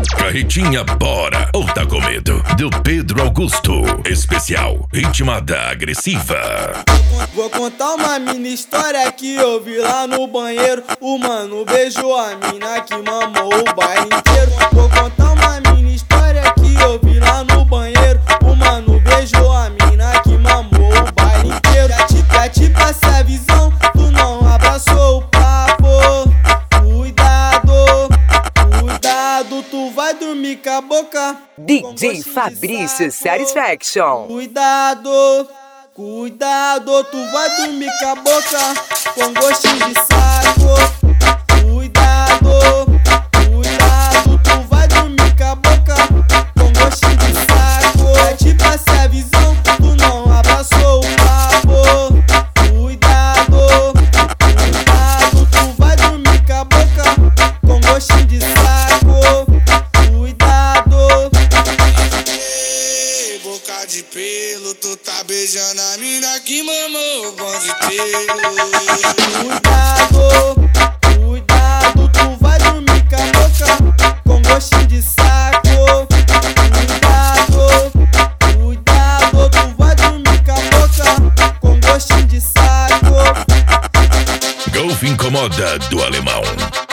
Carretinha bora ou tá com medo? Do Pedro Augusto. Especial Intimada Agressiva. Vou contar uma mini história que eu vi lá no banheiro. O mano beijou a mina que mamou o baile inteiro. Vou contar uma mini história que eu vi lá no banheiro. O mano beijou a mina que mamou o baile inteiro. Já te passei a visão, tu não abraçou o papo. Cuidado, tu vai dormir com a boca. DJ Fabrício Satisfaction. Cuidado, tu vai dormir com a boca com gostinho de saco. Cuidado, tu vai dormir com a boca com gostinho de saco. Já te passei a visão, tu não abraçou o papo. Cuidado, tu vai dormir com a boca com gostinho de saco. Cuidado. Ei, boca de pelo, tu tá beijando a mina que mamou o bom de pelo. Cuidado, tu vai dormir com a boca com gostinho de saco. Cuidado, tu vai dormir com a boca com gostinho de saco. Golfe Incomoda do Alemão.